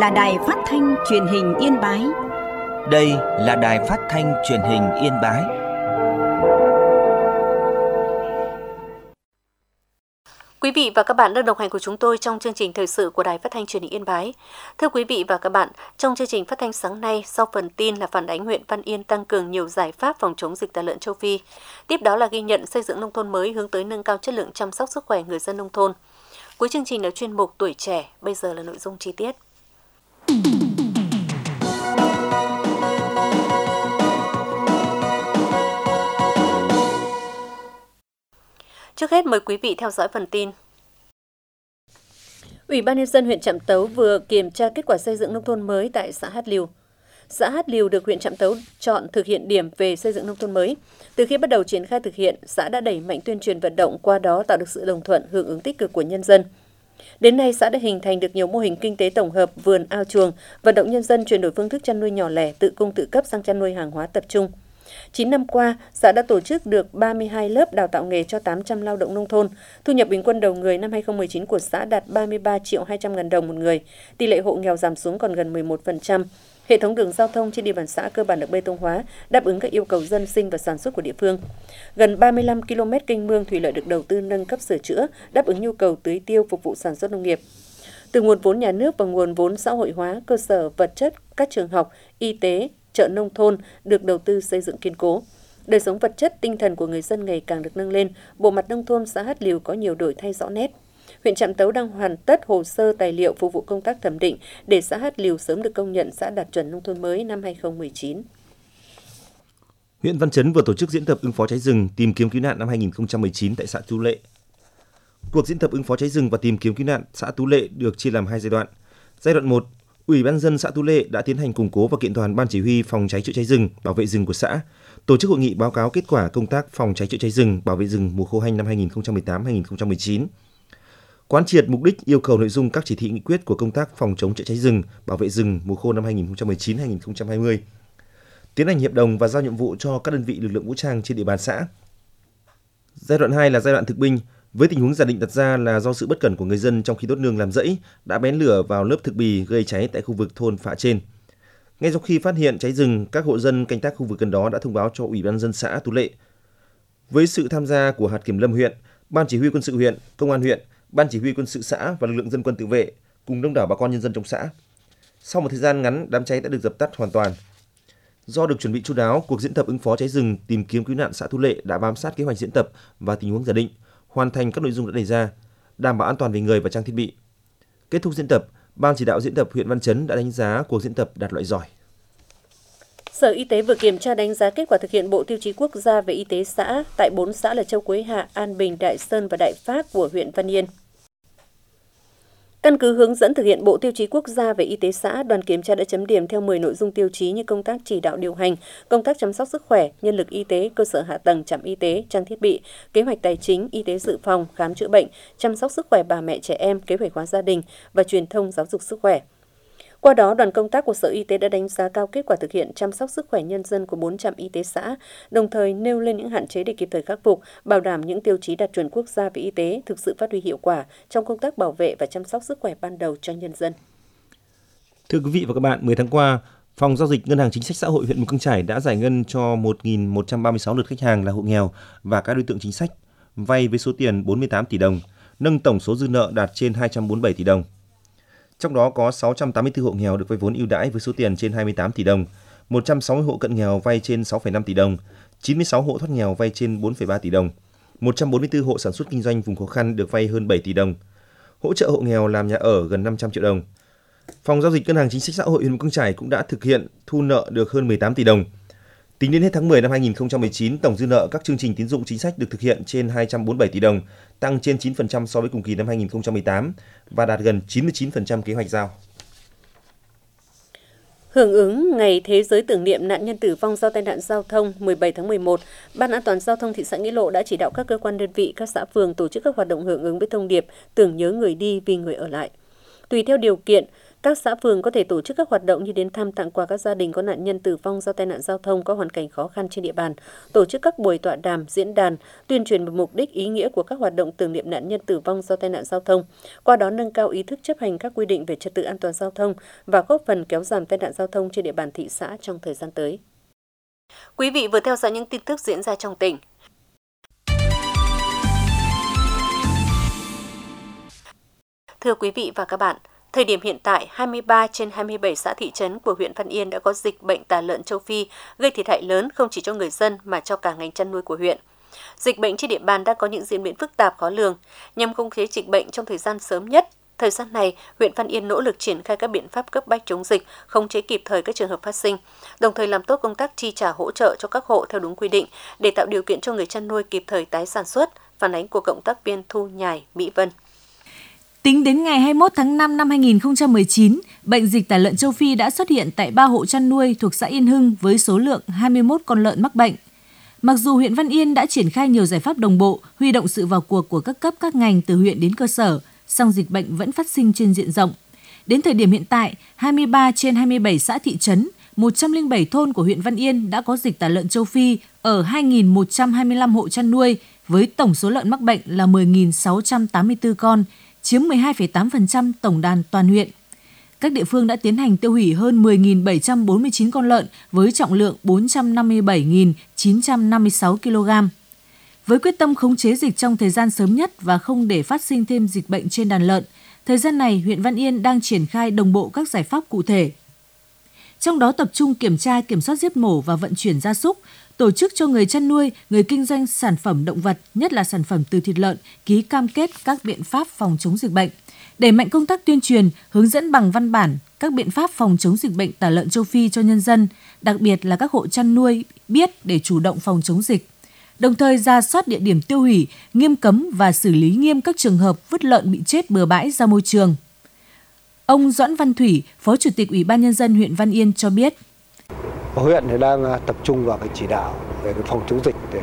là Đài Phát thanh Truyền hình Yên Bái. Đây là Đài Phát thanh Truyền hình Yên Bái. Quý vị và các bạn đang đồng hành của chúng tôi trong chương trình thời sự của Đài Phát thanh Truyền hình Yên Bái. Thưa quý vị và các bạn, trong chương trình phát thanh sáng nay, sau phần tin là phản ánh huyện Văn Yên tăng cường nhiều giải pháp phòng chống dịch tả lợn châu Phi. Tiếp đó là ghi nhận xây dựng nông thôn mới hướng tới nâng cao chất lượng chăm sóc sức khỏe người dân nông thôn. Cuối chương trình là chuyên mục Tuổi trẻ, bây giờ là nội dung chi tiết. Trước hết mời quý vị theo dõi phần tin. Ủy ban nhân dân huyện Trạm Tấu vừa kiểm tra kết quả xây dựng nông thôn mới tại xã Hát Liều. Xã Hát Liều được huyện Trạm Tấu chọn thực hiện điểm về xây dựng nông thôn mới. Từ khi bắt đầu triển khai thực hiện, xã đã đẩy mạnh tuyên truyền vận động, qua đó tạo được sự đồng thuận, hưởng ứng tích cực của nhân dân. Đến nay, xã đã hình thành được nhiều mô hình kinh tế tổng hợp, vườn, ao chuồng, vận động nhân dân chuyển đổi phương thức chăn nuôi nhỏ lẻ, tự cung tự cấp sang chăn nuôi hàng hóa tập trung. 9 năm qua, xã đã tổ chức được 32 lớp đào tạo nghề cho 800 lao động nông thôn. Thu nhập bình quân đầu người năm 2019 của xã đạt 33 triệu 200 ngàn đồng một người. Tỷ lệ hộ nghèo giảm xuống còn gần 11%. Hệ thống đường giao thông trên địa bàn xã cơ bản được bê tông hóa, đáp ứng các yêu cầu dân sinh và sản xuất của địa phương. Gần 35 km kênh mương thủy lợi được đầu tư nâng cấp sửa chữa, đáp ứng nhu cầu tưới tiêu phục vụ sản xuất nông nghiệp. Từ nguồn vốn nhà nước và nguồn vốn xã hội hóa, cơ sở vật chất, các trường học, y tế, chợ nông thôn được đầu tư xây dựng kiên cố. Đời sống vật chất, tinh thần của người dân ngày càng được nâng lên, bộ mặt nông thôn xã Hát Liều có nhiều đổi thay rõ nét. Huyện Trạm Tấu đang hoàn tất hồ sơ tài liệu phục vụ công tác thẩm định để xã Hát Liều sớm được công nhận xã đạt chuẩn nông thôn mới năm 2019. Huyện Văn Chấn vừa tổ chức diễn tập ứng phó cháy rừng, tìm kiếm cứu nạn năm 2019 tại xã Tú Lệ. Cuộc diễn tập ứng phó cháy rừng và tìm kiếm cứu nạn xã Tú Lệ được chia làm 2 giai đoạn. Giai đoạn 1, Ủy ban nhân dân xã Tú Lệ đã tiến hành củng cố và kiện toàn ban chỉ huy phòng cháy chữa cháy rừng, bảo vệ rừng của xã, tổ chức hội nghị báo cáo kết quả công tác phòng cháy chữa cháy rừng, bảo vệ rừng mùa khô hanh năm 2018-2019. Quán triệt mục đích, yêu cầu, nội dung các chỉ thị nghị quyết của công tác phòng chống chữa cháy rừng, bảo vệ rừng mùa khô năm 2019-2020. Tiến hành hiệp đồng và giao nhiệm vụ cho các đơn vị lực lượng vũ trang trên địa bàn xã. Giai đoạn 2 là giai đoạn thực binh, với tình huống giả định đặt ra là do sự bất cẩn của người dân trong khi đốt nương làm rẫy đã bén lửa vào lớp thực bì gây cháy tại khu vực thôn Phạ Trên. Ngay sau khi phát hiện cháy rừng, các hộ dân canh tác khu vực gần đó đã thông báo cho Ủy ban nhân dân xã Tú Lệ. Với sự tham gia của hạt kiểm lâm huyện, ban chỉ huy quân sự huyện, công an huyện, ban chỉ huy quân sự xã và lực lượng dân quân tự vệ cùng đông đảo bà con nhân dân trong xã. Sau một thời gian ngắn, đám cháy đã được dập tắt hoàn toàn. Do được chuẩn bị chu đáo, cuộc diễn tập ứng phó cháy rừng, tìm kiếm cứu nạn xã Tú Lệ đã bám sát kế hoạch diễn tập và tình huống giả định, hoàn thành các nội dung đã đề ra, đảm bảo an toàn về người và trang thiết bị. Kết thúc diễn tập, Ban chỉ đạo diễn tập huyện Văn Chấn đã đánh giá cuộc diễn tập đạt loại giỏi. Sở Y tế vừa kiểm tra đánh giá kết quả thực hiện Bộ Tiêu chí Quốc gia về y tế xã tại 4 xã là Châu Quế Hạ, An Bình, Đại Sơn và Đại Phác của huyện Văn Yên. Căn cứ hướng dẫn thực hiện Bộ Tiêu chí Quốc gia về y tế xã, đoàn kiểm tra đã chấm điểm theo 10 nội dung tiêu chí như công tác chỉ đạo điều hành, công tác chăm sóc sức khỏe, nhân lực y tế, cơ sở hạ tầng, trạm y tế, trang thiết bị, kế hoạch tài chính, y tế dự phòng, khám chữa bệnh, chăm sóc sức khỏe bà mẹ trẻ em, kế hoạch hóa gia đình và truyền thông giáo dục sức khỏe. Qua đó, đoàn công tác của Sở Y tế đã đánh giá cao kết quả thực hiện chăm sóc sức khỏe nhân dân của 4 trạm y tế xã, đồng thời nêu lên những hạn chế để kịp thời khắc phục, bảo đảm những tiêu chí đạt chuẩn quốc gia về y tế thực sự phát huy hiệu quả trong công tác bảo vệ và chăm sóc sức khỏe ban đầu cho nhân dân. Thưa quý vị và các bạn, 10 tháng qua, Phòng Giao dịch Ngân hàng Chính sách Xã hội huyện Mù Căng Chải đã giải ngân cho 1.136 lượt khách hàng là hộ nghèo và các đối tượng chính sách vay với số tiền 48 tỷ đồng, nâng tổng số dư nợ đạt trên 247 tỷ đồng. Trong đó có 684 hộ nghèo được vay vốn ưu đãi với số tiền trên 28 tỷ đồng, 160 hộ cận nghèo vay trên 6,5 tỷ đồng, 96 hộ thoát nghèo vay trên 4,3 tỷ đồng, 144 hộ sản xuất kinh doanh vùng khó khăn được vay hơn 7 tỷ đồng, hỗ trợ hộ nghèo làm nhà ở gần 500 triệu đồng. Phòng Giao dịch Ngân hàng Chính sách Xã hội huyện Mù Căng Chải cũng đã thực hiện thu nợ được hơn 18 tỷ đồng. Tính đến hết tháng 10 năm 2019, tổng dư nợ các chương trình tín dụng chính sách được thực hiện trên 247 tỷ đồng, tăng trên 9% so với cùng kỳ năm 2018 và đạt gần 99% kế hoạch giao. Hưởng ứng Ngày Thế giới tưởng niệm nạn nhân tử vong do tai nạn giao thông 17 tháng 11, Ban An toàn Giao thông thị xã Nghĩa Lộ đã chỉ đạo các cơ quan đơn vị, các xã phường tổ chức các hoạt động hưởng ứng với thông điệp tưởng nhớ người đi vì người ở lại. Tùy theo điều kiện, Các xã phường có thể tổ chức các hoạt động như đến thăm tặng quà các gia đình có nạn nhân tử vong do tai nạn giao thông có hoàn cảnh khó khăn trên địa bàn, tổ chức các buổi tọa đàm, diễn đàn, tuyên truyền về mục đích ý nghĩa của các hoạt động tưởng niệm nạn nhân tử vong do tai nạn giao thông, qua đó nâng cao ý thức chấp hành các quy định về trật tự an toàn giao thông và góp phần kéo giảm tai nạn giao thông trên địa bàn thị xã trong thời gian tới. Quý vị vừa theo dõi những tin tức diễn ra trong tỉnh. Thưa quý vị và các bạn, thời điểm hiện tại, 23 trên 27 xã thị trấn của huyện Văn Yên đã có dịch bệnh tả lợn châu Phi, gây thiệt hại lớn không chỉ cho người dân mà cho cả ngành chăn nuôi của huyện. Dịch bệnh trên địa bàn đang có những diễn biến phức tạp khó lường. Nhằm khống chế dịch bệnh trong thời gian sớm nhất, thời gian này, huyện Văn Yên nỗ lực triển khai các biện pháp cấp bách chống dịch, khống chế kịp thời các trường hợp phát sinh, đồng thời làm tốt công tác chi trả hỗ trợ cho các hộ theo đúng quy định để tạo điều kiện cho người chăn nuôi kịp thời tái sản xuất. Phản ánh của cộng tác viên Thu Nhài, Mỹ Vân. Tính đến ngày 21 tháng 5 năm 2019, bệnh dịch tả lợn châu Phi đã xuất hiện tại 3 hộ chăn nuôi thuộc xã Yên Hưng với số lượng 21 con lợn mắc bệnh. Mặc dù huyện Văn Yên đã triển khai nhiều giải pháp đồng bộ, huy động sự vào cuộc của các cấp các ngành từ huyện đến cơ sở, song dịch bệnh vẫn phát sinh trên diện rộng. Đến thời điểm hiện tại, 23 trên 27 xã thị trấn, 107 thôn của huyện Văn Yên đã có dịch tả lợn châu Phi ở 2.125 hộ chăn nuôi với tổng số lợn mắc bệnh là 10.684 con, chiếm 12,8% tổng đàn toàn huyện. Các địa phương đã tiến hành tiêu hủy hơn 10.749 con lợn với trọng lượng 457.956 kg. Với quyết tâm khống chế dịch trong thời gian sớm nhất và không để phát sinh thêm dịch bệnh trên đàn lợn, thời gian này huyện Văn Yên đang triển khai đồng bộ các giải pháp cụ thể. Trong đó tập trung kiểm tra, kiểm soát giết mổ và vận chuyển gia súc, tổ chức cho người chăn nuôi, người kinh doanh sản phẩm động vật, nhất là sản phẩm từ thịt lợn, ký cam kết các biện pháp phòng chống dịch bệnh, đẩy mạnh công tác tuyên truyền, hướng dẫn bằng văn bản các biện pháp phòng chống dịch bệnh tả lợn châu Phi cho nhân dân, đặc biệt là các hộ chăn nuôi biết để chủ động phòng chống dịch. Đồng thời rà soát địa điểm tiêu hủy, nghiêm cấm và xử lý nghiêm các trường hợp vứt lợn bị chết bừa bãi ra môi trường. Ông Doãn Văn Thủy, Phó Chủ tịch Ủy ban Nhân dân huyện Văn Yên cho biết. Huyện thì đang tập trung vào cái chỉ đạo về cái phòng chống dịch để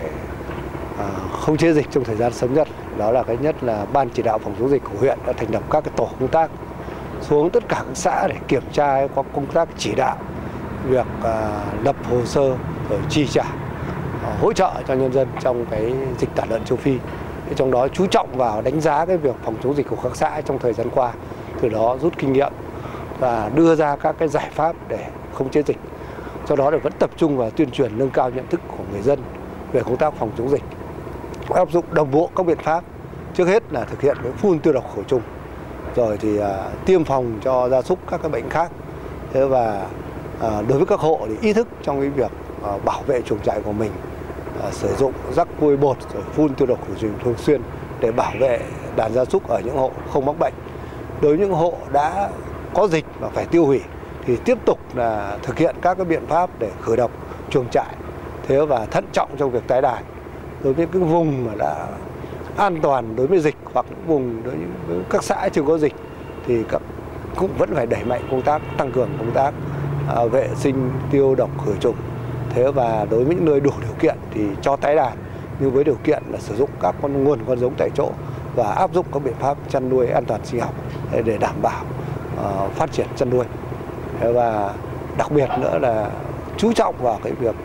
khống chế dịch trong thời gian sớm nhất. Đó là cái nhất là Ban chỉ đạo phòng chống dịch của huyện đã thành lập các cái tổ công tác xuống tất cả các xã để kiểm tra có công tác chỉ đạo việc lập hồ sơ rồi chi trả hỗ trợ cho nhân dân trong cái dịch tả lợn châu Phi. Trong đó chú trọng vào đánh giá cái việc phòng chống dịch của các xã trong thời gian qua, từ đó rút kinh nghiệm và đưa ra các cái giải pháp để khống chế dịch. Do đó thì vẫn tập trung vào tuyên truyền nâng cao nhận thức của người dân về công tác phòng chống dịch, áp dụng đồng bộ các biện pháp. Trước hết là thực hiện cái phun tiêu độc khử trùng, rồi thì tiêm phòng cho gia súc các cái bệnh khác. Thế và đối với các hộ thì ý thức trong cái việc bảo vệ chuồng trại của mình, sử dụng rắc vôi bột rồi phun tiêu độc khử trùng thường xuyên để bảo vệ đàn gia súc ở những hộ không mắc bệnh. Đối với những hộ đã có dịch và phải tiêu hủy thì tiếp tục là thực hiện các cái biện pháp để khử độc chuồng trại, thế và thận trọng trong việc tái đàn. Đối với những vùng mà đã an toàn đối với dịch hoặc những vùng đối với các xã chưa có dịch thì cũng vẫn phải đẩy mạnh công tác, tăng cường công tác vệ sinh tiêu độc khử trùng. Thế và đối với những nơi đủ điều kiện thì cho tái đàn, nhưng với điều kiện là sử dụng các nguồn con giống tại chỗ và áp dụng các biện pháp chăn nuôi an toàn sinh học để đảm bảo phát triển chăn nuôi. Và đặc biệt nữa là chú trọng vào cái việc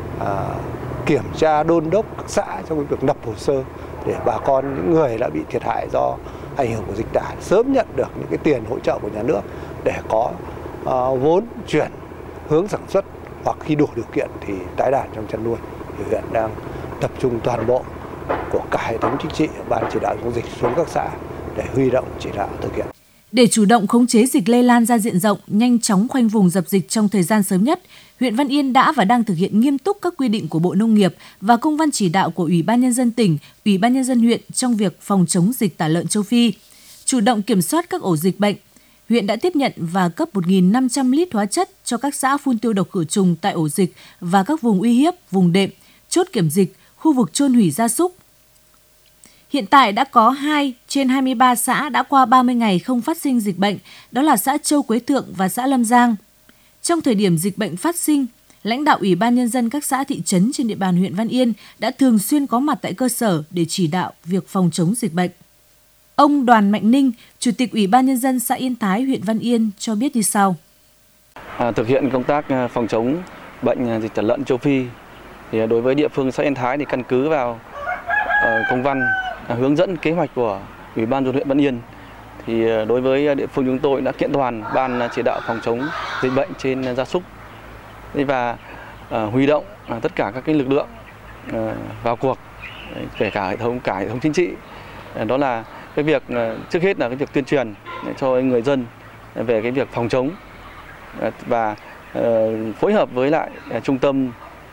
kiểm tra đôn đốc các xã trong cái việc lập hồ sơ để bà con, những người đã bị thiệt hại do ảnh hưởng của dịch tả sớm nhận được những cái tiền hỗ trợ của nhà nước để có vốn chuyển hướng sản xuất, hoặc khi đủ điều kiện thì tái đàn trong chăn nuôi. Thì huyện đang tập trung toàn bộ của cả hệ thống chính trị, ban chỉ đạo chống dịch xuống các xã để huy động chỉ đạo thực hiện. Để chủ động khống chế dịch lây lan ra diện rộng, nhanh chóng khoanh vùng dập dịch trong thời gian sớm nhất, huyện Văn Yên đã và đang thực hiện nghiêm túc các quy định của Bộ Nông nghiệp và công văn chỉ đạo của Ủy ban Nhân dân tỉnh, Ủy ban Nhân dân huyện trong việc phòng chống dịch tả lợn châu Phi. Chủ động kiểm soát các ổ dịch bệnh, huyện đã tiếp nhận và cấp 1.500 lít hóa chất cho các xã phun tiêu độc khử trùng tại ổ dịch và các vùng uy hiếp, vùng đệm, chốt kiểm dịch, khu vực chôn hủy gia súc. Hiện tại đã có 2 trên 23 xã đã qua 30 ngày không phát sinh dịch bệnh, đó là xã Châu Quế Thượng và xã Lâm Giang. Trong thời điểm dịch bệnh phát sinh, lãnh đạo Ủy ban Nhân dân các xã thị trấn trên địa bàn huyện Văn Yên đã thường xuyên có mặt tại cơ sở để chỉ đạo việc phòng chống dịch bệnh. Ông Đoàn Mạnh Ninh, Chủ tịch Ủy ban Nhân dân xã Yên Thái, huyện Văn Yên cho biết như sau. Thực hiện công tác phòng chống bệnh dịch tả lợn châu Phi, thì đối với địa phương xã Yên Thái thì căn cứ vào công văn hướng dẫn kế hoạch của Ủy ban nhân dân huyện Văn Yên, thì đối với địa phương chúng tôi đã kiện toàn ban chỉ đạo phòng chống dịch bệnh trên gia súc và huy động tất cả các lực lượng vào cuộc, kể cả hệ thống chính trị. Đó là cái việc trước hết là cái việc tuyên truyền cho người dân về cái việc phòng chống và phối hợp với lại trung tâm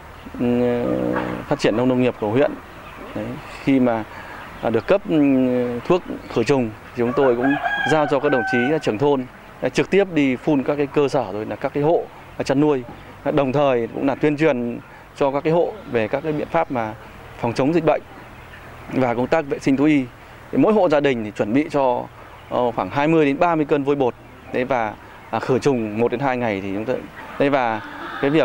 phát triển nông nghiệp của huyện. Khi mà được cấp thuốc khử trùng thì chúng tôi cũng giao cho các đồng chí trưởng thôn trực tiếp đi phun các cái cơ sở rồi là các cái hộ chăn nuôi, đồng thời cũng là tuyên truyền cho các cái hộ về các cái biện pháp mà phòng chống dịch bệnh và công tác vệ sinh thú y. Thì mỗi hộ gia đình thì chuẩn bị cho khoảng 20 đến 30 cân vôi bột đấy, và khử trùng 1 đến 2 ngày thì chúng tôi đấy, và cái việc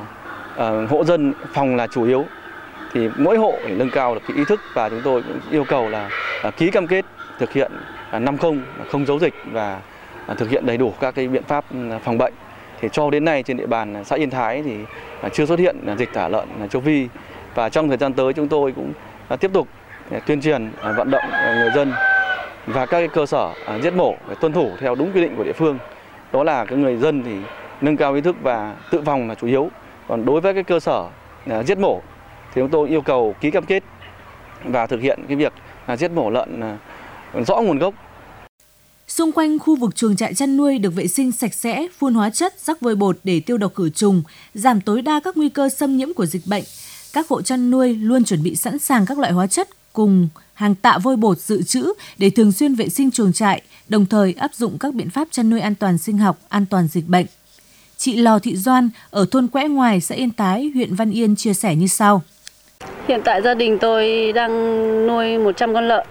hộ dân phòng là chủ yếu, thì mỗi hộ để nâng cao được cái ý thức, và chúng tôi cũng yêu cầu là ký cam kết thực hiện 5-0, không giấu dịch và thực hiện đầy đủ các cái biện pháp phòng bệnh. Thì cho đến nay trên địa bàn xã Yên Thái thì chưa xuất hiện dịch tả lợn châu Phi, và trong thời gian tới chúng tôi cũng tiếp tục tuyên truyền vận động người dân và các cái cơ sở giết mổ để tuân thủ theo đúng quy định của địa phương. Đó là cái người dân thì nâng cao ý thức và tự phòng là chủ yếu. Còn đối với cái cơ sở giết mổ thì chúng tôi yêu cầu ký cam kết và thực hiện cái việc giết mổ lợn rõ nguồn gốc. Xung quanh khu vực chuồng trại chăn nuôi được vệ sinh sạch sẽ, phun hóa chất, rắc vôi bột để tiêu độc khử trùng, giảm tối đa các nguy cơ xâm nhiễm của dịch bệnh. Các hộ chăn nuôi luôn chuẩn bị sẵn sàng các loại hóa chất cùng hàng tạ vôi bột dự trữ để thường xuyên vệ sinh chuồng trại, đồng thời áp dụng các biện pháp chăn nuôi an toàn sinh học, an toàn dịch bệnh. Chị Lò Thị Doan ở thôn Quẽ Ngoài, xã Yên Thái, huyện Văn Yên chia sẻ như sau. Hiện tại gia đình tôi đang nuôi 100 con lợn.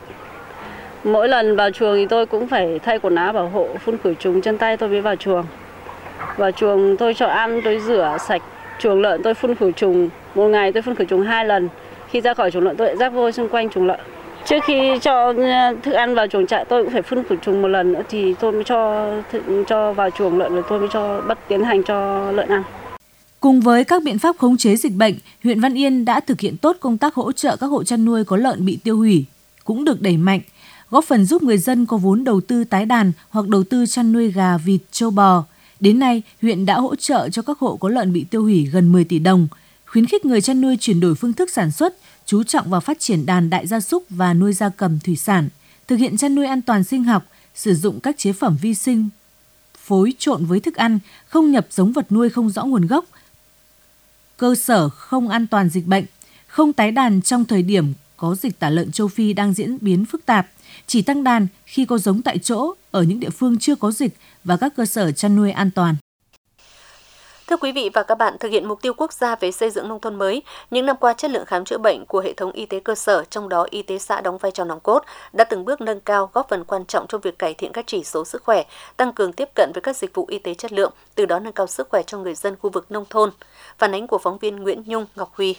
Mỗi lần vào chuồng thì tôi cũng phải thay quần áo bảo hộ, phun khử trùng chân tay tôi mới vào chuồng. Vào chuồng tôi cho ăn, tôi rửa sạch chuồng lợn, tôi phun khử trùng. Một ngày tôi phun khử trùng 2 lần. Khi ra khỏi chuồng lợn tôi lại rắc vôi xung quanh chuồng lợn. Trước khi cho thức ăn vào chuồng trại tôi cũng phải phun khử trùng một lần nữa thì tôi mới cho vào chuồng lợn, rồi tôi mới tiến hành cho lợn ăn. Cùng với các biện pháp khống chế dịch bệnh, huyện Văn Yên đã thực hiện tốt công tác hỗ trợ các hộ chăn nuôi có lợn bị tiêu hủy, cũng được đẩy mạnh, góp phần giúp người dân có vốn đầu tư tái đàn hoặc đầu tư chăn nuôi gà, vịt, trâu bò. Đến nay, huyện đã hỗ trợ cho các hộ có lợn bị tiêu hủy gần 10 tỷ đồng, khuyến khích người chăn nuôi chuyển đổi phương thức sản xuất, chú trọng vào phát triển đàn đại gia súc và nuôi gia cầm thủy sản, thực hiện chăn nuôi an toàn sinh học, sử dụng các chế phẩm vi sinh, phối trộn với thức ăn, không nhập giống vật nuôi không rõ nguồn gốc, cơ sở không an toàn dịch bệnh, không tái đàn trong thời điểm có dịch tả lợn châu Phi đang diễn biến phức tạp, chỉ tăng đàn khi có giống tại chỗ ở những địa phương chưa có dịch và các cơ sở chăn nuôi an toàn. Thưa quý vị và các bạn, thực hiện mục tiêu quốc gia về xây dựng nông thôn mới, những năm qua chất lượng khám chữa bệnh của hệ thống y tế cơ sở, trong đó y tế xã đóng vai trò nòng cốt, đã từng bước nâng cao, góp phần quan trọng trong việc cải thiện các chỉ số sức khỏe, tăng cường tiếp cận với các dịch vụ y tế chất lượng, từ đó nâng cao sức khỏe cho người dân khu vực nông thôn. Phản ánh của phóng viên Nguyễn Nhung, Ngọc Huy.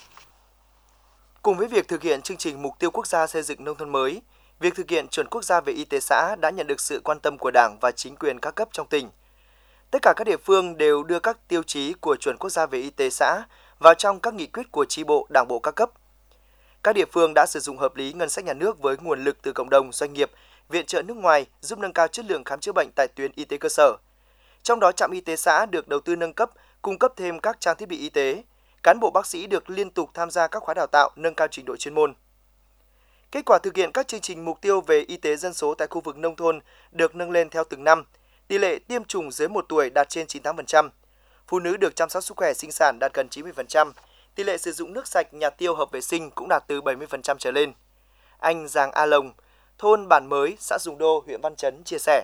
Cùng với việc thực hiện chương trình mục tiêu quốc gia xây dựng nông thôn mới, việc thực hiện chuẩn quốc gia về y tế xã đã nhận được sự quan tâm của Đảng và chính quyền các cấp trong tỉnh. Tất cả các địa phương đều đưa các tiêu chí của chuẩn quốc gia về y tế xã vào trong các nghị quyết của chi bộ, đảng bộ các cấp. Các địa phương đã sử dụng hợp lý ngân sách nhà nước với nguồn lực từ cộng đồng, doanh nghiệp, viện trợ nước ngoài giúp nâng cao chất lượng khám chữa bệnh tại tuyến y tế cơ sở. Trong đó, trạm y tế xã được đầu tư nâng cấp, cung cấp thêm các trang thiết bị y tế. Cán bộ bác sĩ được liên tục tham gia các khóa đào tạo, nâng cao trình độ chuyên môn. Kết quả thực hiện các chương trình mục tiêu về y tế dân số tại khu vực nông thôn được nâng lên theo từng năm. Tỷ lệ tiêm chủng dưới 1 tuổi đạt trên 98%. Phụ nữ được chăm sóc sức khỏe sinh sản đạt gần 90%. Tỷ lệ sử dụng nước sạch, nhà tiêu hợp vệ sinh cũng đạt từ 70% trở lên. Anh Giàng A Lồng, thôn Bản Mới, xã Dùng Đô, huyện Văn Chấn chia sẻ.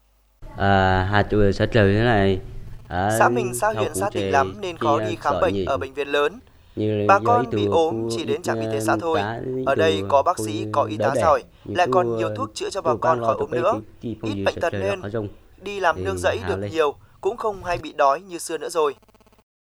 Xã mình xa huyện xa tỉnh lắm nên khó đi khám bệnh ở bệnh viện lớn. Bà con bị ốm chỉ đến trạm y tế xã thôi. Ở đây có bác sĩ, có y tá giỏi, lại còn nhiều thuốc chữa cho bà con khỏi ốm nữa. Ít bệnh tật nên đi làm nương rẫy được nhiều, cũng không hay bị đói như xưa nữa rồi.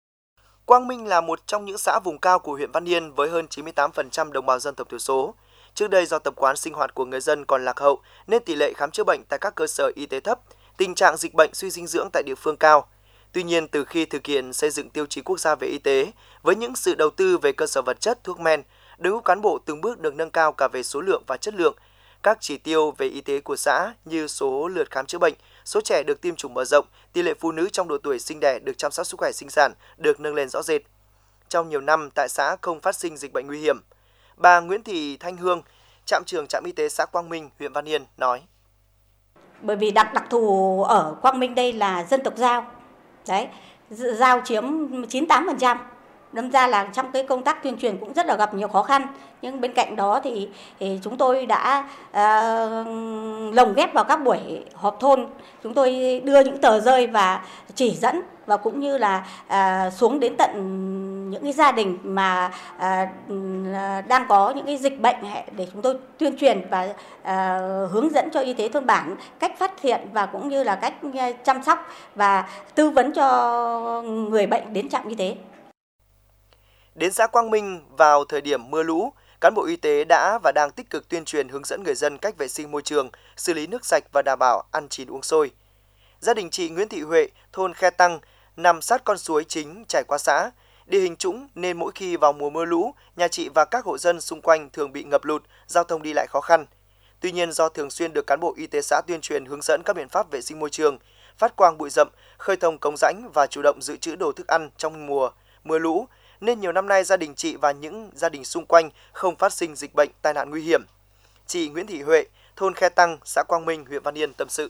Quang Minh là một trong những xã vùng cao của huyện Văn Yên với hơn 98% đồng bào dân tộc thiểu số. Trước đây do tập quán sinh hoạt của người dân còn lạc hậu nên tỷ lệ khám chữa bệnh tại các cơ sở y tế thấp, tình trạng dịch bệnh suy dinh dưỡng tại địa phương cao. Tuy nhiên, từ khi thực hiện xây dựng tiêu chí quốc gia về y tế, với những sự đầu tư về cơ sở vật chất, thuốc men, đội ngũ cán bộ từng bước được nâng cao cả về số lượng và chất lượng. Các chỉ tiêu về y tế của xã như số lượt khám chữa bệnh, số trẻ được tiêm chủng mở rộng, tỷ lệ phụ nữ trong độ tuổi sinh đẻ được chăm sóc sức khỏe sinh sản được nâng lên rõ rệt. Trong nhiều năm, tại xã không phát sinh dịch bệnh nguy hiểm. Bà Nguyễn Thị Thanh Hương, trạm trưởng trạm y tế xã Quang Minh, huyện Văn Yên nói: Bởi vì đặc thù ở Quang Minh đây là dân tộc Dao. Đấy, Dao chiếm 98%. Đâm ra là trong cái công tác tuyên truyền cũng rất là gặp nhiều khó khăn. Nhưng bên cạnh đó thì chúng tôi đã lồng ghép vào các buổi họp thôn. Chúng tôi đưa những tờ rơi và chỉ dẫn và cũng như là xuống đến tận những cái gia đình mà đang có những cái dịch bệnh để chúng tôi tuyên truyền và hướng dẫn cho y tế thôn bản cách phát hiện và cũng như là cách chăm sóc và tư vấn cho người bệnh đến trạm y tế. Đến xã Quang Minh vào thời điểm mưa lũ, cán bộ y tế đã và đang tích cực tuyên truyền hướng dẫn người dân cách vệ sinh môi trường, xử lý nước sạch và đảm bảo ăn chín uống sôi. Gia đình chị Nguyễn Thị Huệ, thôn Khe Tăng, nằm sát con suối chính chảy qua xã. Địa hình trũng nên mỗi khi vào mùa mưa lũ, nhà chị và các hộ dân xung quanh thường bị ngập lụt, giao thông đi lại khó khăn. Tuy nhiên do thường xuyên được cán bộ y tế xã tuyên truyền hướng dẫn các biện pháp vệ sinh môi trường, phát quang bụi rậm, khơi thông cống rãnh và chủ động dự trữ đồ thức ăn trong mùa mưa lũ, nên nhiều năm nay gia đình chị và những gia đình xung quanh không phát sinh dịch bệnh, tai nạn nguy hiểm. Chị Nguyễn Thị Huệ, thôn Khe Tăng, xã Quang Minh, huyện Văn Yên tâm sự.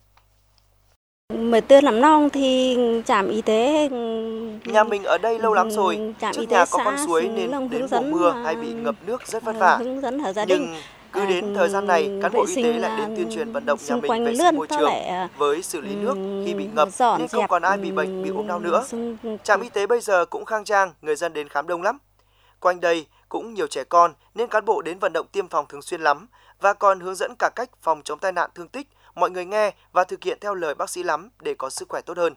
Mới tưới làm nông thì trạm y tế. Nhà mình ở đây lâu lắm rồi, trước nhà có con suối nên đến mùa mưa hay bị ngập nước rất vất vả. Nhưng cứ đến thời gian này, cán bộ y tế lại đến tuyên truyền vận động nhà mình vệ sinh môi trường với xử lý nước khi bị ngập nên không còn ai bị bệnh, bị ốm đau nữa. Trạm y tế bây giờ cũng khang trang, người dân đến khám đông lắm. Quanh đây cũng nhiều trẻ con nên cán bộ đến vận động tiêm phòng thường xuyên lắm và còn hướng dẫn cả cách phòng chống tai nạn thương tích, mọi người nghe và thực hiện theo lời bác sĩ lắm để có sức khỏe tốt hơn.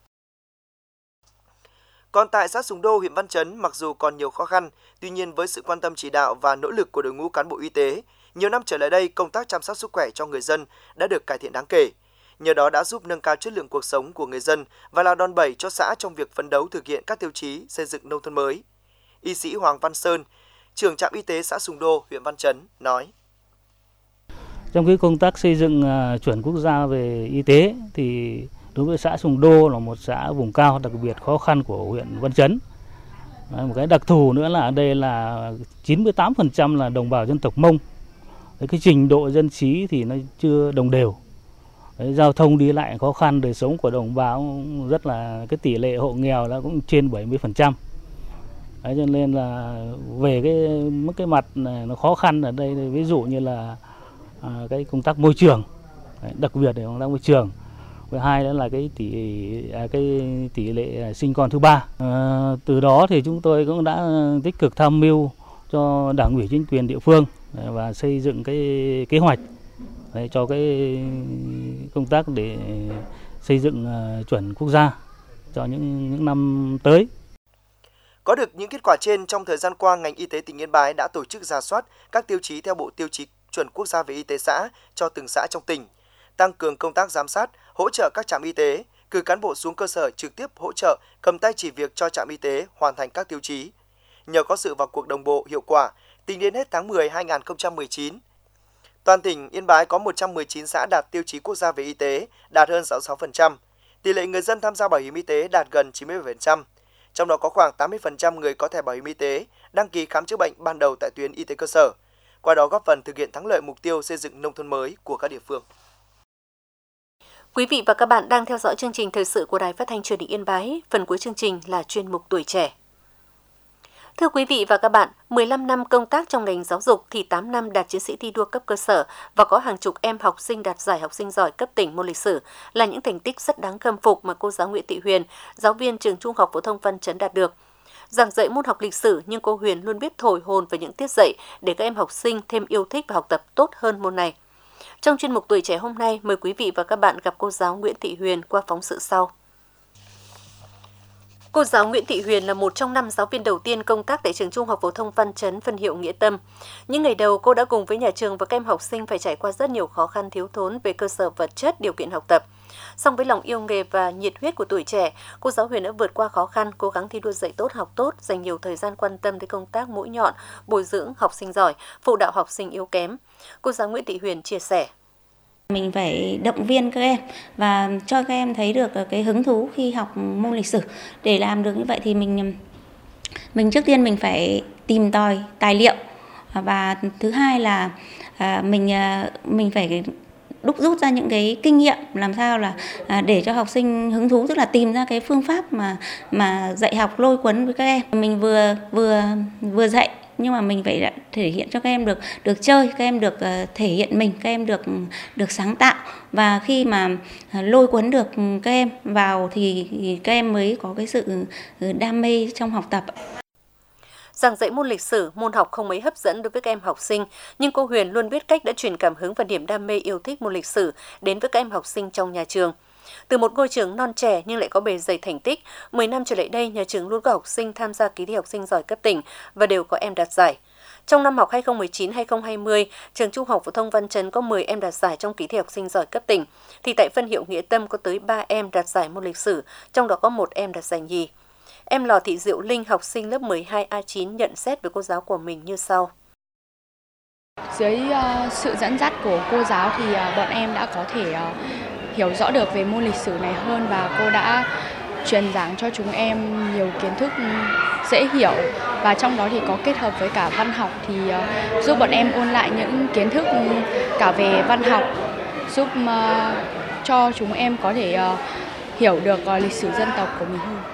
Còn tại xã Sùng Đô, huyện Văn Chấn, mặc dù còn nhiều khó khăn, tuy nhiên với sự quan tâm chỉ đạo và nỗ lực của đội ngũ cán bộ y tế, nhiều năm trở lại đây công tác chăm sóc sức khỏe cho người dân đã được cải thiện đáng kể. Nhờ đó đã giúp nâng cao chất lượng cuộc sống của người dân và là đòn bẩy cho xã trong việc phấn đấu thực hiện các tiêu chí xây dựng nông thôn mới. Y sĩ Hoàng Văn Sơn, trưởng trạm y tế xã Sùng Đô, huyện Văn Chấn nói: Trong cái công tác xây dựng chuẩn quốc gia về y tế thì đối với xã Sùng Đô là một xã vùng cao đặc biệt khó khăn của huyện Văn Chấn. Một cái đặc thù nữa là ở đây là 98% là đồng bào dân tộc Mông. Cái trình độ dân trí thì nó chưa đồng đều. Giao thông đi lại khó khăn, đời sống của đồng bào rất là cái tỷ lệ hộ nghèo nó cũng trên 70%. Cho nên là về cái mặt này nó khó khăn ở đây, ví dụ như là cái công tác môi trường, đặc biệt là công tác môi trường. Thứ hai nữa là cái tỷ lệ sinh con thứ ba. Từ đó thì chúng tôi cũng đã tích cực tham mưu cho Đảng ủy chính quyền địa phương và xây dựng cái kế hoạch cho cái công tác để xây dựng chuẩn quốc gia cho những năm tới. Có được những kết quả trên, trong thời gian qua, ngành y tế tỉnh Yên Bái đã tổ chức rà soát các tiêu chí theo Bộ Tiêu chí chuẩn quốc gia về y tế xã cho từng xã trong tỉnh, tăng cường công tác giám sát, hỗ trợ các trạm y tế, cử cán bộ xuống cơ sở trực tiếp hỗ trợ, cầm tay chỉ việc cho trạm y tế hoàn thành các tiêu chí. Nhờ có sự vào cuộc đồng bộ hiệu quả, tính đến hết tháng 10 2019, toàn tỉnh Yên Bái có 119 xã đạt tiêu chí quốc gia về y tế, đạt hơn 66%. Tỷ lệ người dân tham gia bảo hiểm y tế đạt gần 97%. Trong đó có khoảng 80% người có thẻ bảo hiểm y tế đăng ký khám chữa bệnh ban đầu tại tuyến y tế cơ sở. Qua đó góp phần thực hiện thắng lợi mục tiêu xây dựng nông thôn mới của các địa phương. Quý vị và các bạn đang theo dõi chương trình thời sự của Đài Phát thanh Truyền hình Yên Bái. Phần cuối chương trình là chuyên mục Tuổi trẻ. Thưa quý vị và các bạn, 15 năm công tác trong ngành giáo dục thì 8 năm đạt chiến sĩ thi đua cấp cơ sở và có hàng chục em học sinh đạt giải học sinh giỏi cấp tỉnh môn lịch sử là những thành tích rất đáng khâm phục mà cô giáo Nguyễn Thị Huyền, giáo viên trường Trung học phổ thông Văn Chấn đạt được. Giảng dạy môn học lịch sử nhưng cô Huyền luôn biết thổi hồn về những tiết dạy để các em học sinh thêm yêu thích và học tập tốt hơn môn này. Trong chuyên mục Tuổi trẻ hôm nay, mời quý vị và các bạn gặp cô giáo Nguyễn Thị Huyền qua phóng sự sau. Cô giáo Nguyễn Thị Huyền là một trong 5 giáo viên đầu tiên công tác tại trường Trung học phổ thông Văn Chấn, phân hiệu Nghĩa Tâm. Những ngày đầu, cô đã cùng với nhà trường và các em học sinh phải trải qua rất nhiều khó khăn thiếu thốn về cơ sở vật chất, điều kiện học tập. Song với lòng yêu nghề và nhiệt huyết của tuổi trẻ, cô giáo Huyền đã vượt qua khó khăn, cố gắng thi đua dạy tốt, học tốt, dành nhiều thời gian quan tâm tới công tác mũi nhọn, bồi dưỡng học sinh giỏi, phụ đạo học sinh yếu kém. Cô giáo Nguyễn Thị Huyền chia sẻ. Mình phải động viên các em và cho các em thấy được cái hứng thú khi học môn lịch sử. Để làm được như vậy thì mình trước tiên mình phải tìm tòi tài liệu, và thứ hai là mình phải rút ra những cái kinh nghiệm làm sao là để cho học sinh hứng thú, tức là tìm ra cái phương pháp mà dạy học lôi cuốn với các em. Mình vừa dạy nhưng mà mình phải thể hiện cho các em được chơi, các em được thể hiện mình, các em được sáng tạo, và khi mà lôi cuốn được các em vào thì các em mới có cái sự đam mê trong học tập. Giảng dạy môn lịch sử, môn học không mấy hấp dẫn đối với các em học sinh, nhưng cô Huyền luôn biết cách đã truyền cảm hứng và niềm đam mê yêu thích môn lịch sử đến với các em học sinh trong nhà trường. Từ một ngôi trường non trẻ nhưng lại có bề dày thành tích, 10 năm trở lại đây, nhà trường luôn có học sinh tham gia kỳ thi học sinh giỏi cấp tỉnh và đều có em đạt giải. Trong năm học 2019-2020, trường Trung học phổ thông Văn Chấn có 10 em đạt giải trong kỳ thi học sinh giỏi cấp tỉnh, thì tại phân hiệu Nghĩa Tâm có tới 3 em đạt giải môn lịch sử, trong đó có 1 em đạt giải nhì. Em Lò Thị Diệu Linh, học sinh lớp 12A9 nhận xét với cô giáo của mình như sau. Dưới sự dẫn dắt của cô giáo thì bọn em đã có thể hiểu rõ được về môn lịch sử này hơn, và cô đã truyền giảng cho chúng em nhiều kiến thức dễ hiểu, và trong đó thì có kết hợp với cả văn học thì giúp bọn em ôn lại những kiến thức cả về văn học, giúp cho chúng em có thể hiểu được lịch sử dân tộc của mình hơn.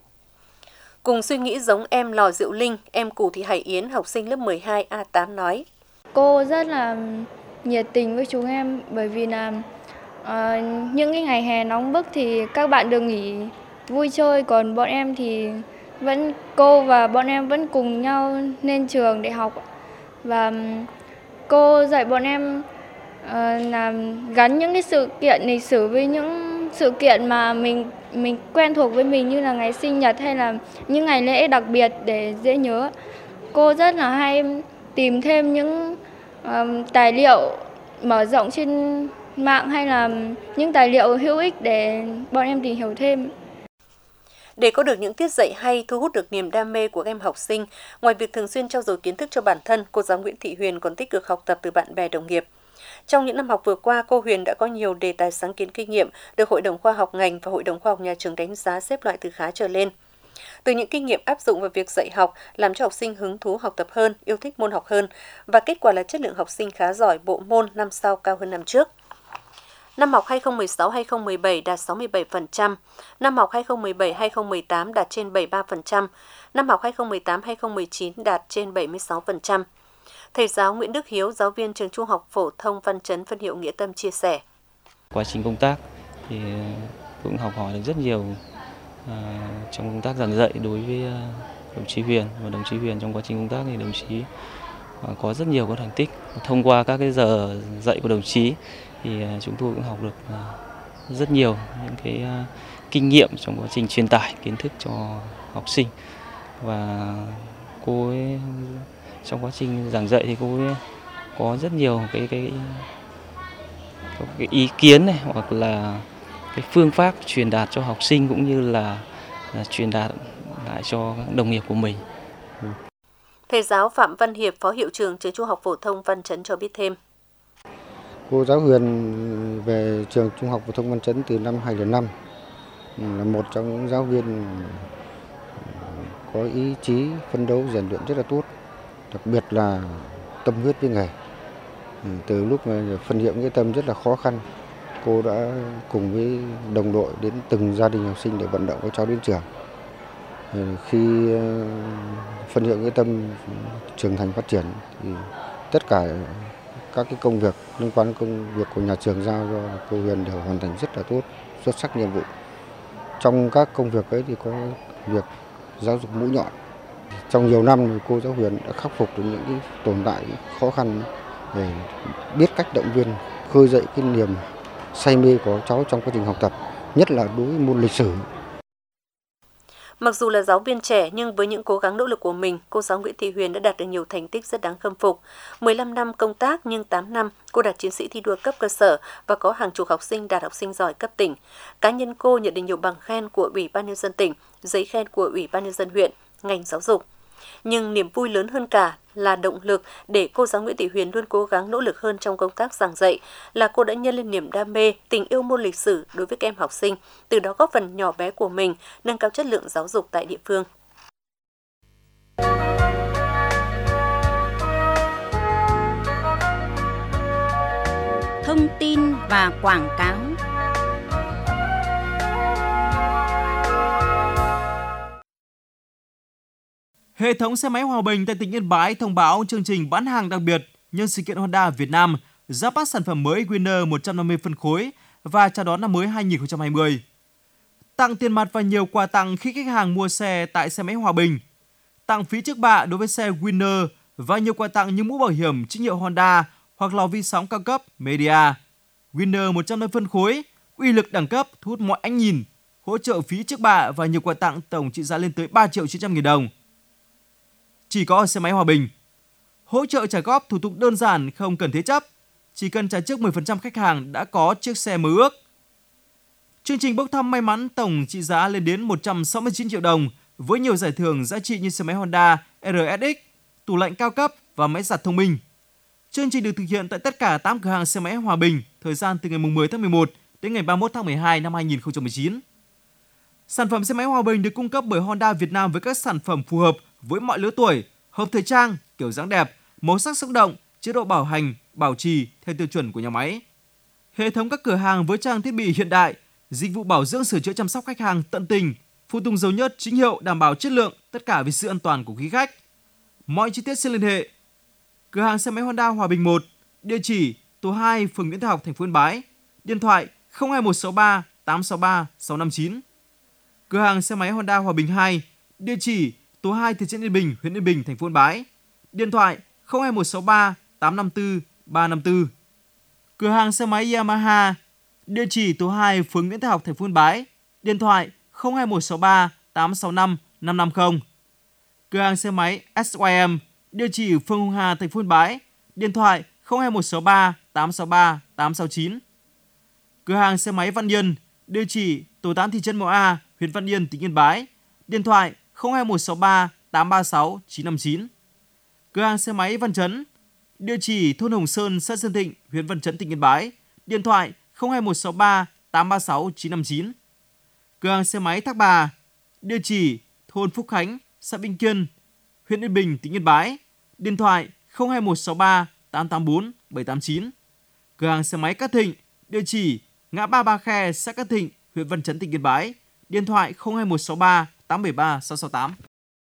Cùng suy nghĩ giống em Lò Diệu Linh, em Cù Thị Hải Yến, học sinh lớp 12A8 nói. Cô rất là nhiệt tình với chúng em, bởi vì là những cái ngày hè nóng bức thì các bạn được nghỉ vui chơi, còn bọn em thì cô và bọn em vẫn cùng nhau lên trường để học, và cô dạy bọn em là gắn những cái sự kiện lịch sử với những sự kiện mà mình quen thuộc với mình, như là ngày sinh nhật hay là những ngày lễ đặc biệt để dễ nhớ. Cô rất là hay tìm thêm những tài liệu mở rộng trên mạng hay là những tài liệu hữu ích để bọn em tìm hiểu thêm. Để có được những tiết dạy hay, thu hút được niềm đam mê của các em học sinh, ngoài việc thường xuyên trau dồi kiến thức cho bản thân, cô giáo Nguyễn Thị Huyền còn tích cực học tập từ bạn bè đồng nghiệp. Trong những năm học vừa qua, cô Huyền đã có nhiều đề tài sáng kiến kinh nghiệm được Hội đồng khoa học ngành và Hội đồng khoa học nhà trường đánh giá xếp loại từ khá trở lên. Từ những kinh nghiệm áp dụng vào việc dạy học làm cho học sinh hứng thú học tập hơn, yêu thích môn học hơn, và kết quả là chất lượng học sinh khá giỏi bộ môn năm sau cao hơn năm trước. Năm học 2016-2017 đạt 67%, năm học 2017-2018 đạt trên 73%, năm học 2018-2019 đạt trên 76%. Thầy giáo Nguyễn Đức Hiếu, giáo viên trường Trung học phổ thông Văn Chấn, phân hiệu Nghĩa Tâm chia sẻ. Quá trình công tác thì cũng học hỏi được rất nhiều trong công tác giảng dạy đối với đồng chí Huyền, và đồng chí Huyền trong quá trình công tác thì đồng chí có rất nhiều các thành tích. Thông qua các cái giờ dạy của đồng chí thì chúng tôi cũng học được rất nhiều những cái kinh nghiệm trong quá trình truyền tải kiến thức cho học sinh, và cô ấy trong quá trình giảng dạy thì cô ấy có rất nhiều cái ý kiến này, hoặc là cái phương pháp truyền đạt cho học sinh, cũng như là truyền đạt lại cho các đồng nghiệp của mình. Thầy giáo Phạm Văn Hiệp, Phó Hiệu trưởng trường Trung học phổ thông Văn Chấn cho biết thêm. Cô giáo Huyền về trường Trung học phổ thông Văn Chấn từ năm 2005, là một trong những giáo viên có ý chí phấn đấu rèn luyện rất là tốt, đặc biệt là tâm huyết với nghề. Từ lúc mà phân hiệu Nghĩa Tâm rất là khó khăn, cô đã cùng với đồng đội đến từng gia đình học sinh để vận động các cháu đến trường. Khi phân hiệu Nghĩa Tâm trưởng thành phát triển thì tất cả các cái công việc liên quan đến công việc của nhà trường giao cho cô Huyền đều hoàn thành rất là tốt, xuất sắc nhiệm vụ. Trong các công việc ấy thì có việc giáo dục mũi nhọn. Trong nhiều năm thì cô giáo Huyền đã khắc phục được những cái tồn tại khó khăn để biết cách động viên, khơi dậy cái niềm say mê của cháu trong quá trình học tập, nhất là đối với môn lịch sử. Mặc dù là giáo viên trẻ nhưng với những cố gắng nỗ lực của mình, cô giáo Nguyễn Thị Huyền đã đạt được nhiều thành tích rất đáng khâm phục. 15 năm công tác nhưng 8 năm cô đạt chiến sĩ thi đua cấp cơ sở và có hàng chục học sinh đạt học sinh giỏi cấp tỉnh. Cá nhân cô nhận được nhiều bằng khen của Ủy ban nhân dân tỉnh, giấy khen của Ủy ban nhân dân huyện, ngành giáo dục. Nhưng niềm vui lớn hơn cả là động lực để cô giáo Nguyễn Thị Huyền luôn cố gắng nỗ lực hơn trong công tác giảng dạy, là cô đã nhân lên niềm đam mê, tình yêu môn lịch sử đối với các em học sinh, từ đó góp phần nhỏ bé của mình nâng cao chất lượng giáo dục tại địa phương. Thông tin và quảng cáo. Hệ thống xe máy Hòa Bình tại tỉnh Yên Bái thông báo chương trình bán hàng đặc biệt nhân sự kiện Honda Việt Nam ra mắt sản phẩm mới Winner 150 phân khối và chào đón năm mới 2020. Tặng tiền mặt và nhiều quà tặng khi khách hàng mua xe tại xe máy Hòa Bình. Tặng phí trước bạ đối với xe Winner và nhiều quà tặng như mũ bảo hiểm chính hiệu Honda hoặc lò vi sóng cao cấp Media. Winner 150 phân khối, uy lực đẳng cấp thu hút mọi ánh nhìn, hỗ trợ phí trước bạ và nhiều quà tặng tổng trị giá lên tới 3.900.000 đồng. Chỉ có ở xe máy Hòa Bình. Hỗ trợ trả góp thủ tục đơn giản, không cần thế chấp. Chỉ cần trả trước 10% khách hàng đã có chiếc xe mơ ước. Chương trình bốc thăm may mắn tổng trị giá lên đến 169 triệu đồng với nhiều giải thưởng giá trị như xe máy Honda RSX, tủ lạnh cao cấp và máy giặt thông minh. Chương trình được thực hiện tại tất cả 8 cửa hàng xe máy Hòa Bình, thời gian từ ngày 10 tháng 11 đến ngày 31 tháng 12 năm 2019. Sản phẩm xe máy Hòa Bình được cung cấp bởi Honda Việt Nam với các sản phẩm phù hợp với mọi lứa tuổi, hợp thời trang, kiểu dáng đẹp, màu sắc sống động, chế độ bảo hành, bảo trì theo tiêu chuẩn của nhà máy. Hệ thống các cửa hàng với trang thiết bị hiện đại, dịch vụ bảo dưỡng sửa chữa chăm sóc khách hàng tận tình, phụ tùng dầu nhất chính hiệu đảm bảo chất lượng, tất cả vì sự an toàn của quý khách. Mọi chi tiết xin liên hệ. Cửa hàng xe máy Honda Hòa Bình 1, địa chỉ tổ 2, phường Nguyễn Thái Học, thành phố Yên Bái, điện thoại 02163 863 659. Cửa hàng xe máy Honda Hòa Bình 2, địa chỉ tổ 2, thị trấn Yên Bình, huyện Yên Bình, thành phố Yên Bái, điện thoại 02163 854 354. Cửa hàng xe máy Yamaha, địa chỉ tổ 2, phường Nguyễn Thái Học, thành phố Yên Bái, điện thoại 02163 865 550. Cửa hàng xe máy SYM, địa chỉ phường Hồng Hà, thành phố Yên Bái, điện thoại 02163 863 869. Cửa hàng xe máy Văn Yên, địa chỉ tổ 8, thị trấn Mậu A, huyện Văn Yên, tỉnh Yên Bái, điện thoại 02163 836 959. Cửa hàng xe máy Văn Chấn, địa chỉ thôn Hồng Sơn, xã Sơn Thịnh, huyện Văn Chấn, tỉnh Yên Bái, điện thoại 02163 836 959. Cửa hàng xe máy Thác Bà, địa chỉ thôn Phúc Khánh, xã Vĩnh Kiên, huyện Yên Bình, tỉnh Yên Bái, điện thoại 02163 884 789. Cửa hàng xe máy Cát Thịnh, địa chỉ ngã ba Ba Khe, xã Cát Thịnh, huyện Văn Chấn, tỉnh Yên Bái, điện thoại 02163 873 668.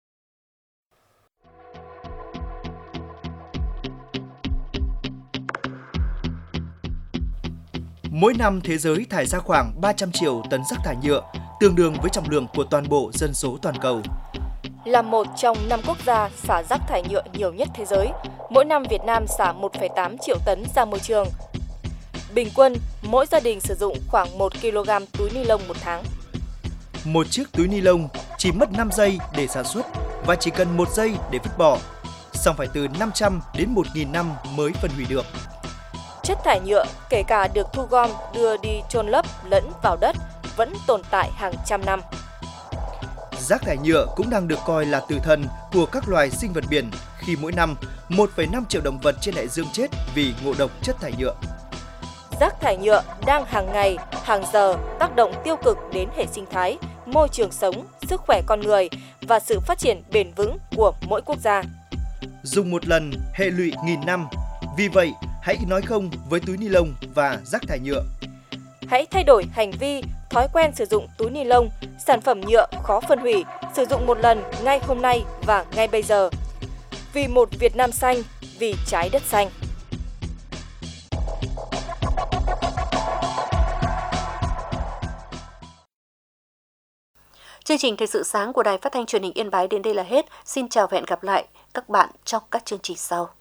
Mỗi năm thế giới thải ra khoảng 300 triệu tấn rác thải nhựa, tương đương với trọng lượng của toàn bộ dân số toàn cầu. Là một trong 5 quốc gia xả rác thải nhựa nhiều nhất thế giới, mỗi năm Việt Nam xả 1,8 triệu tấn ra môi trường. Bình quân, mỗi gia đình sử dụng khoảng 1 kg túi ni lông một tháng. Một chiếc túi ni lông chỉ mất 5 giây để sản xuất và chỉ cần 1 giây để vứt bỏ, song phải từ 500 đến 1.000 năm mới phân hủy được. Chất thải nhựa, kể cả được thu gom đưa đi chôn lấp lẫn vào đất, vẫn tồn tại hàng trăm năm. Rác thải nhựa cũng đang được coi là tử thần của các loài sinh vật biển khi mỗi năm 1,5 triệu động vật trên đại dương chết vì ngộ độc chất thải nhựa. Rác thải nhựa đang hàng ngày, hàng giờ tác động tiêu cực đến hệ sinh thái, môi trường sống, sức khỏe con người và sự phát triển bền vững của mỗi quốc gia. Dùng một lần hệ lụy nghìn năm. Vì vậy, hãy nói không với túi ni lông và rác thải nhựa. Hãy thay đổi hành vi, thói quen sử dụng túi ni lông, sản phẩm nhựa khó phân hủy, sử dụng một lần ngay hôm nay và ngay bây giờ. Vì một Việt Nam xanh, vì trái đất xanh. Chương trình Thời sự sáng của Đài Phát thanh Truyền hình Yên Bái đến đây là hết. Xin chào và hẹn gặp lại các bạn trong các chương trình sau.